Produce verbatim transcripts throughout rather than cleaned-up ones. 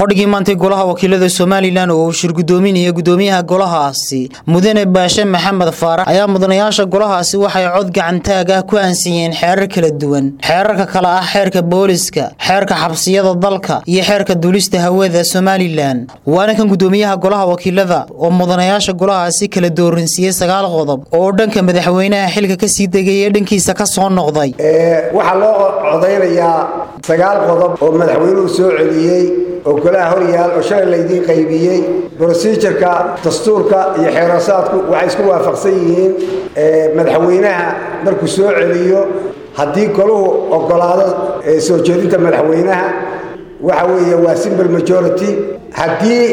fadhigii maantay golaha wakiilada Soomaaliland oo shir gudoominaya gudoomiyaha golahaasi Mudane Baashe Maxamed Faarax ayaa mudanayaasha golahaasi waxay cod gacantaag ah ku aansiyeen xeerar kala duwan xeerarka kala ah xeerka booliska xeerka xabsiyada dalka iyo xeerka duulista hawada Soomaaliland waana kan gudoomiyaha golaha wakiilada oo mudanayaasha golahaasi kala dooransiiyay sagaal qodob oo dhanka madaxweynaha xilka ka sii degay dhankiisa ka soo noqday ee waxa loo codeynayaa sagaal qodob oo madaxweynuhu soo celiyay oo golaha horyaal oo shalay laydin qaybiyay procedure-ka dastuurka iyo xeerasaadku waxay isku waafaqsan yihiin ee madaxweynaha markuu soo celiyo haddii goluhu ogolaado soo jeedinta madaxweynaha waxa weeye waa simple majority haddii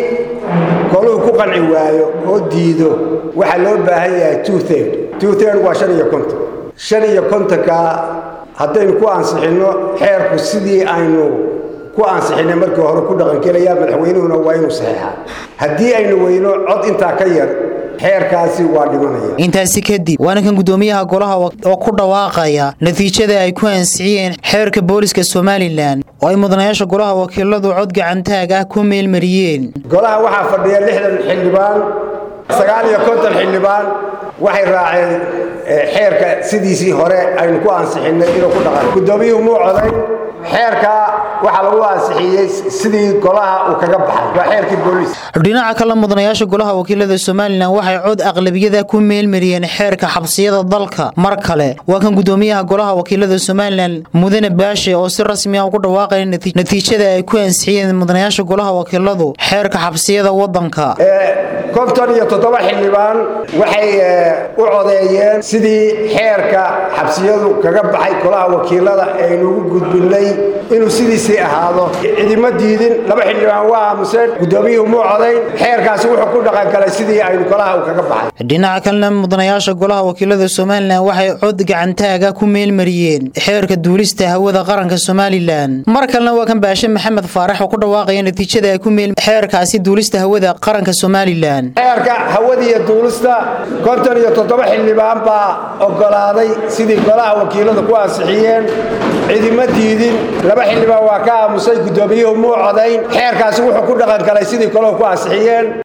goluhu ku qanci waayo oo diido waxa loo baahan yahay two thirds two thirds waa shan iyo konton shan iyo konton ka haddaynu ku ansixino xeerku sidii aynu ku ansixinay markii hore ku dhaqan galaya madaxweynuhuna waa inuu saxiixaa haddii aynu weyno cod inta ka yar xeerkaasi waa dhimanaya intaasi kadib waana kan gudoomiyaha golaha oo ku dhawaaqaya natiijada ay ku ansixiyeen xeerka booliska Soomaaliland oo ay mudanayaasha golaha wakiiladu cod gacantaag ah ku meel mariyeen golaha waxa fadhiya lixdan xildhibaan sagaal iyo konton xildhibaan waxay raaceen xeerka sidiisii hore aynu ku ansixinay inuu ku dhaqan gudoomiyuhu muu coday xeerka waxa lagu ansixiyay sidii golaha uu kaga baxay waa xeerkii booliis dhinaca kale mudanayaasha golaha wakiilada Soomaaliland waxay cod aqlabiyada ku meel mariyeen xeerka xabsiyada dalka mar kale waa kan gudoomiyaha golaha wakiilada Soomaaliland Mudane Baashe oo si rasmi ah ugu dhawaaqay natiijada ay ku ansixiyeen mudanayaasha golaha wakiiladu xeerka xabsiyada wadanka ee konton iyo toddoba xildhibaan waxay u codeeyeen sidii xeerka xabsiyadu kaga baxay golaha wakiilada ee ugu gudbinay inuu sidiisii ahaado idima diidin laba xildhibaan waa aamuseen gudoomiyuhu muu codeyn xeerkaasi wuxuu ku dhaqan galay sidii ay golaha u kaga baxay dhinaca kalena mudanayaasha golaha wakiilada Soomaaliland waxay cod gacantaaga ku meel mariyeen xeerka duulista hawada qaranka Soomaaliland mar kalena waa kan Baashe Maxamed Faarax oo ku dhawaaqay natiijada ay ku meel xeerkaasi duulista hawada qaranka Soomaaliland xeerka hawada iyo duulista konton iyo toddoba xildhibaan baa ogolaaday sidii golaha wakiilada ku ansixiyeen idima diidin laba xildhibaan waa ka aamusay gudoomiyuhu muu codeyn xeerkaasi wuxuu ku dhaqan galay sidii golaha ku ansixiyeen